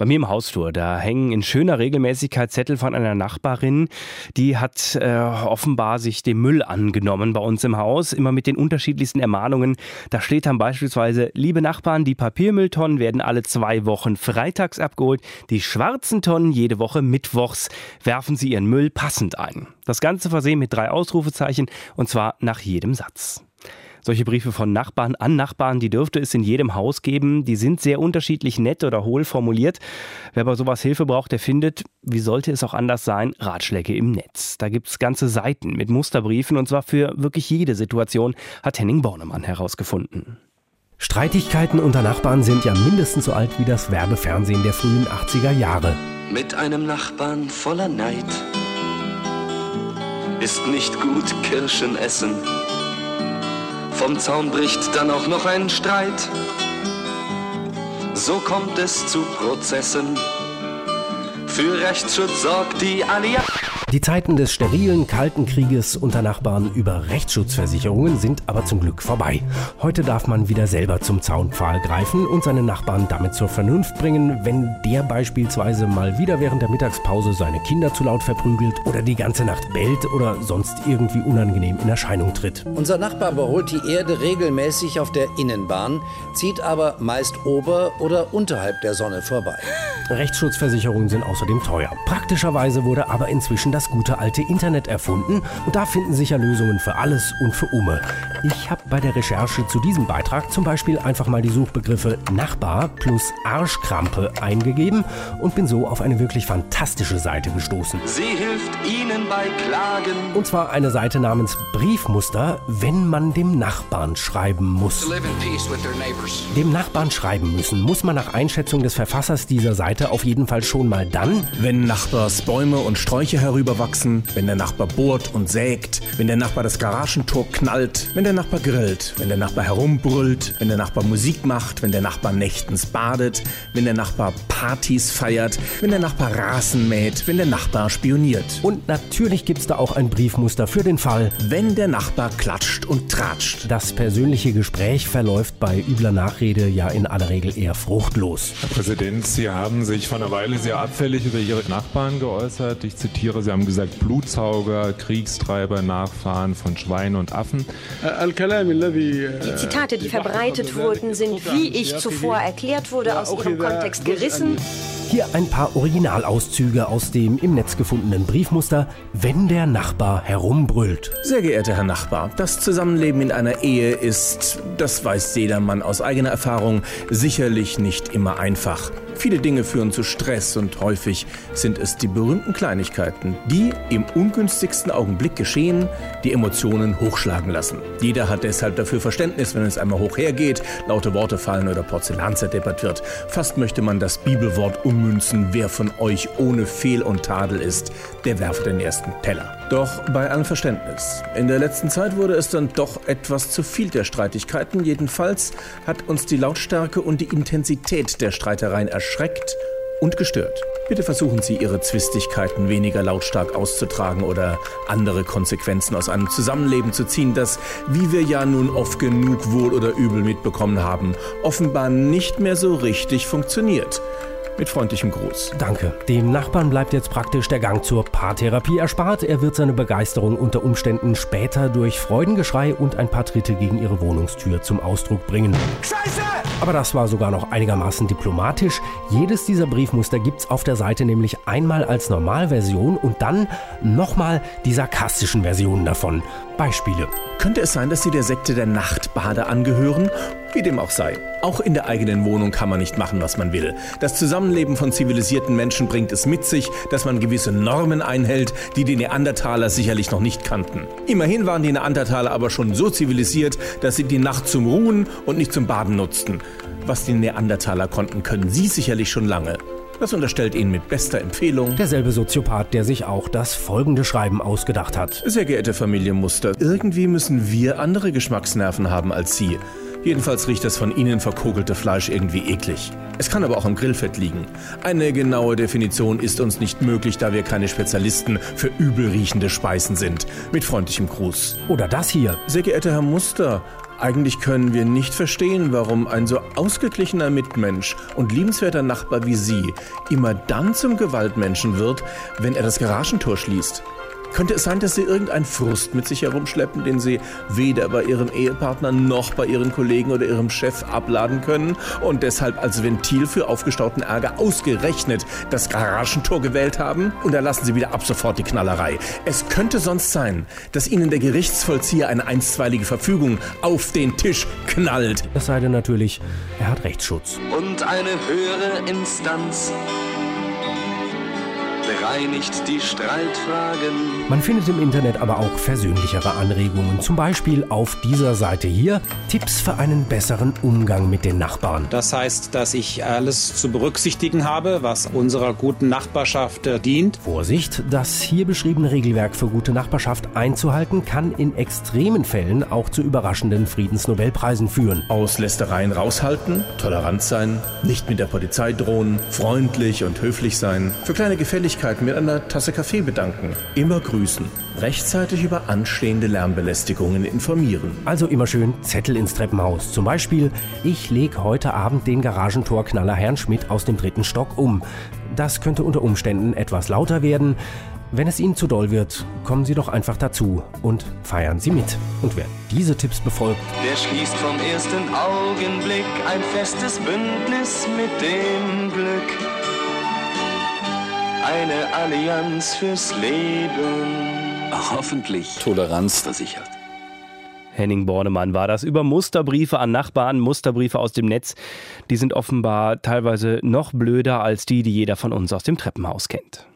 Bei mir im Hausflur, da hängen in schöner Regelmäßigkeit Zettel von einer Nachbarin, die hat offenbar sich dem Müll angenommen bei uns im Haus, immer mit den unterschiedlichsten Ermahnungen. Da steht dann beispielsweise: Liebe Nachbarn, die Papiermülltonnen werden alle 2 Wochen freitags abgeholt, die schwarzen Tonnen jede Woche mittwochs. Werfen Sie Ihren Müll passend ein. Das Ganze versehen mit 3 Ausrufezeichen und zwar nach jedem Satz. Solche Briefe von Nachbarn an Nachbarn, die dürfte es in jedem Haus geben. Die sind sehr unterschiedlich nett oder hohl formuliert. Wer bei sowas Hilfe braucht, der findet, wie sollte es auch anders sein, Ratschläge im Netz. Da gibt's ganze Seiten mit Musterbriefen und zwar für wirklich jede Situation, hat Henning Bornemann herausgefunden. Streitigkeiten unter Nachbarn sind ja mindestens so alt wie das Werbefernsehen der frühen 80er Jahre. Mit einem Nachbarn voller Neid ist nicht gut Kirschen essen. Vom Zaun bricht dann auch noch ein Streit. So kommt es zu Prozessen. Für Rechtsschutz sorgt die Allianz. Die Zeiten des sterilen, kalten Krieges unter Nachbarn über Rechtsschutzversicherungen sind aber zum Glück vorbei. Heute darf man wieder selber zum Zaunpfahl greifen und seine Nachbarn damit zur Vernunft bringen, wenn der beispielsweise mal wieder während der Mittagspause seine Kinder zu laut verprügelt oder die ganze Nacht bellt oder sonst irgendwie unangenehm in Erscheinung tritt. Unser Nachbar überholt die Erde regelmäßig auf der Innenbahn, zieht aber meist ober- oder unterhalb der Sonne vorbei. Rechtsschutzversicherungen sind außerdem teuer. Praktischerweise wurde aber inzwischen das gute alte Internet erfunden und da finden sich ja Lösungen für alles und für Umme. Ich habe bei der Recherche zu diesem Beitrag zum Beispiel einfach mal die Suchbegriffe Nachbar plus Arschkrampe eingegeben und bin so auf eine wirklich fantastische Seite gestoßen. Sie hilft Ihnen bei Klagen. Und zwar eine Seite namens Briefmuster, wenn man dem Nachbarn schreiben muss. Dem Nachbarn schreiben müssen muss man nach Einschätzung des Verfassers dieser Seite auf jeden Fall schon mal dann, wenn Nachbars Bäume und Sträucher herüberwachsen, wenn der Nachbar bohrt und sägt, wenn der Nachbar das Garagentor knallt, wenn der Nachbar grillt, wenn der Nachbar herumbrüllt, wenn der Nachbar Musik macht, wenn der Nachbar nächtens badet, wenn der Nachbar Partys feiert, wenn der Nachbar Rasen mäht, wenn der Nachbar spioniert. Und natürlich gibt's da auch ein Briefmuster für den Fall, wenn der Nachbar klatscht und tratscht. Das persönliche Gespräch verläuft bei übler Nachrede ja in aller Regel eher fruchtlos. Herr Präsident, Sie haben sich vor einer Weile sehr abfällig über Ihre Nachbarn geäußert. Ich zitiere, Sie haben gesagt, Blutsauger, Kriegstreiber, Nachfahren von Schweinen und Affen. Die Zitate, die verbreitet wurden, sind, wie ich zuvor erklärt wurde, aus ihrem Kontext gerissen. Hier ein paar Originalauszüge aus dem im Netz gefundenen Briefmuster, wenn der Nachbar herumbrüllt. Sehr geehrter Herr Nachbar, das Zusammenleben in einer Ehe ist, das weiß jedermann aus eigener Erfahrung, sicherlich nicht immer einfach. Viele Dinge führen zu Stress und häufig sind es die berühmten Kleinigkeiten, die im ungünstigsten Augenblick geschehen, die Emotionen hochschlagen lassen. Jeder hat deshalb dafür Verständnis, wenn es einmal hoch hergeht, laute Worte fallen oder Porzellan zerdeppert wird. Fast möchte man das Bibelwort ummünzen: Wer von euch ohne Fehl und Tadel ist, der werfe den ersten Teller. Doch bei allem Verständnis. In der letzten Zeit wurde es dann doch etwas zu viel der Streitigkeiten. Jedenfalls hat uns die Lautstärke und die Intensität der Streitereien erschreckt und gestört. Bitte versuchen Sie, Ihre Zwistigkeiten weniger lautstark auszutragen oder andere Konsequenzen aus einem Zusammenleben zu ziehen, das, wie wir ja nun oft genug wohl oder übel mitbekommen haben, offenbar nicht mehr so richtig funktioniert. Mit freundlichem Gruß. Danke. Dem Nachbarn bleibt jetzt praktisch der Gang zur Paartherapie erspart. Er wird seine Begeisterung unter Umständen später durch Freudengeschrei und ein paar Tritte gegen ihre Wohnungstür zum Ausdruck bringen. Scheiße! Aber das war sogar noch einigermaßen diplomatisch. Jedes dieser Briefmuster gibt's auf der Seite nämlich einmal als Normalversion und dann nochmal die sarkastischen Versionen davon. Beispiele. Könnte es sein, dass Sie der Sekte der Nachtbader angehören? Wie dem auch sei. Auch in der eigenen Wohnung kann man nicht machen, was man will. Das Zusammenleben von zivilisierten Menschen bringt es mit sich, dass man gewisse Normen einhält, die die Neandertaler sicherlich noch nicht kannten. Immerhin waren die Neandertaler aber schon so zivilisiert, dass sie die Nacht zum Ruhen und nicht zum Baden nutzten. Was die Neandertaler konnten, können Sie sicherlich schon lange. Das unterstellt Ihnen mit bester Empfehlung derselbe Soziopath, der sich auch das folgende Schreiben ausgedacht hat. Sehr geehrte Familie Muster, irgendwie müssen wir andere Geschmacksnerven haben als Sie. Jedenfalls riecht das von Ihnen verkokelte Fleisch irgendwie eklig. Es kann aber auch am Grillfett liegen. Eine genaue Definition ist uns nicht möglich, da wir keine Spezialisten für übel riechende Speisen sind. Mit freundlichem Gruß. Oder das hier. Sehr geehrter Herr Muster, Eigentlich können wir nicht verstehen, warum ein so ausgeglichener Mitmensch und liebenswerter Nachbar wie Sie immer dann zum Gewaltmenschen wird, wenn er das Garagentor schließt. Könnte es sein, dass Sie irgendeinen Frust mit sich herumschleppen, den Sie weder bei Ihrem Ehepartner noch bei Ihren Kollegen oder Ihrem Chef abladen können und deshalb als Ventil für aufgestauten Ärger ausgerechnet das Garagentor gewählt haben? Und da lassen Sie wieder ab sofort die Knallerei. Es könnte sonst sein, dass Ihnen der Gerichtsvollzieher eine einstweilige Verfügung auf den Tisch knallt. Es sei denn natürlich, er hat Rechtsschutz. Und eine höhere Instanz bereinigt die Streitfragen. Man findet im Internet aber auch versöhnlichere Anregungen. Zum Beispiel auf dieser Seite hier Tipps für einen besseren Umgang mit den Nachbarn. Das heißt, dass ich alles zu berücksichtigen habe, was unserer guten Nachbarschaft dient. Vorsicht, das hier beschriebene Regelwerk für gute Nachbarschaft einzuhalten, kann in extremen Fällen auch zu überraschenden Friedensnobelpreisen führen. Aus Lästereien raushalten, tolerant sein, nicht mit der Polizei drohen, freundlich und höflich sein, für kleine Gefälligkeiten mit einer Tasse Kaffee bedanken, immer grüßen, rechtzeitig über anstehende Lärmbelästigungen informieren. Also immer schön Zettel ins Treppenhaus. Zum Beispiel, ich lege heute Abend den Garagentorknaller Herrn Schmidt aus dem 3. Stock um. Das könnte unter Umständen etwas lauter werden. Wenn es Ihnen zu doll wird, kommen Sie doch einfach dazu und feiern Sie mit. Und wer diese Tipps befolgt, Der schließt vom ersten Augenblick ein festes Bündnis mit dem Glück. Eine Allianz fürs Leben. Hoffentlich Toleranz versichert. Henning Bornemann war das über Musterbriefe an Nachbarn, Musterbriefe aus dem Netz. Die sind offenbar teilweise noch blöder als die jeder von uns aus dem Treppenhaus kennt.